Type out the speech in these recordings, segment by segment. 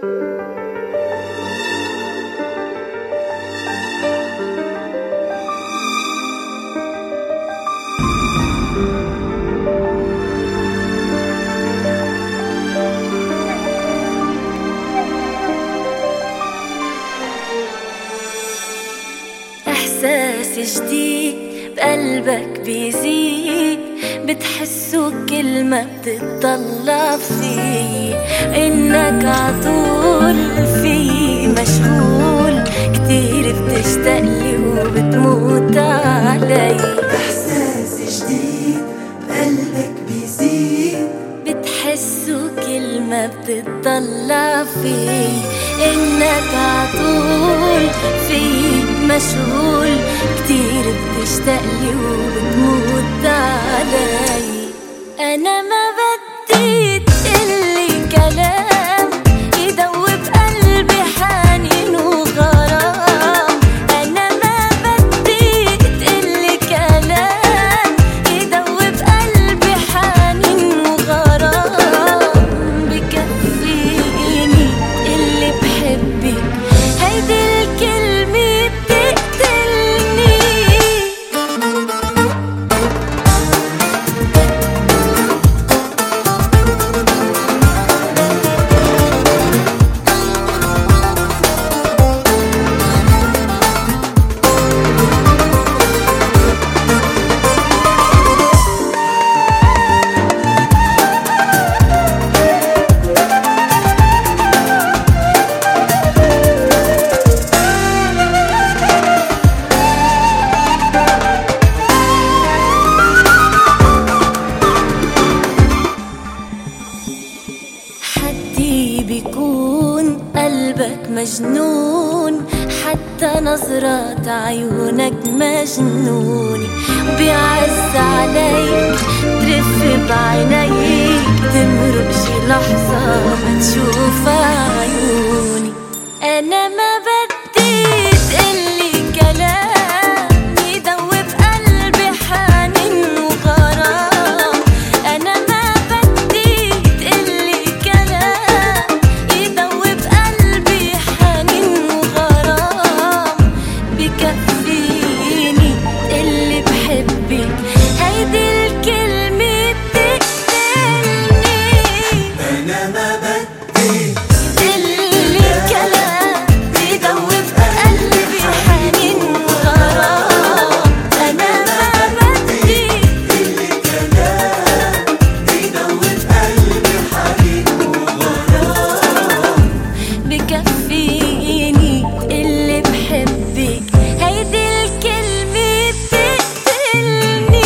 إحساس جديد بقلبك بيزيد، بتحسه كل ما بتطلع فيه، إنك عطول فيه مشغول، كتير بتشتاقلي وبتموت علي. إحساس جديد بقلبك بيزيد، بتحسه كل ما بتطلع فيه، إنك عطول فيه مشغول، كتير بتشتاقلي وبتموت علي. أنا ما بدي تقلي كلام يدوب قلبي حنين وغرام، أنا ما بدي تقلي كلام يدوب قلبي حنين وغرام، بكفيني اللي بحبك هيدي الكلمة بتقتلني. حدي بيكون قلبك مجنون، حتى نظرات عيونك مجنونة، بيعز عليك ترف بعينيك، تمرق شي لحظة ما تشوف عيوني. أنا ما بدي تقلي كلام يدوب قلبي حنين وغرام، أنا ما بدي تقلي كلام يدوب قلبي حنين وغرام، بكفيني اللي بحبك هيدي الكلمة بتقتلني. أنا ما بدي تقلي كلام يدوب قلبي حنين وغرام، أنا ما بدي تقلي كلام يدوب قلبي حنين وغرام، بكفيني اللي بحبك هيدي الكلمة بتقتلني.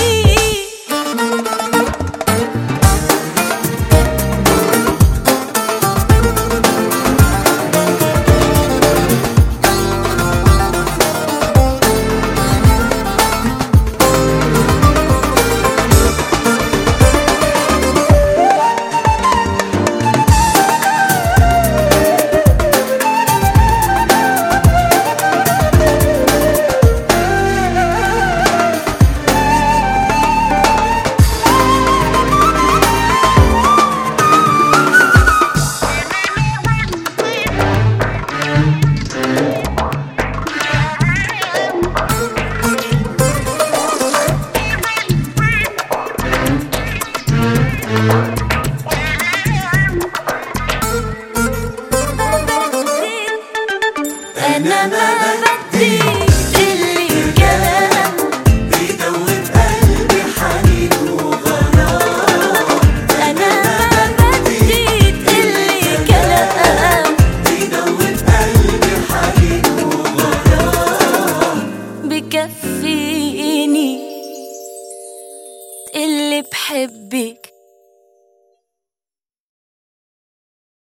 أنا ما بدي تقلي كلام يدوب قلبي حنين وغرام، أنا ما بدي تقلي كلام يدوب قلبي حنين وغرام، بكفيني اللي بحبك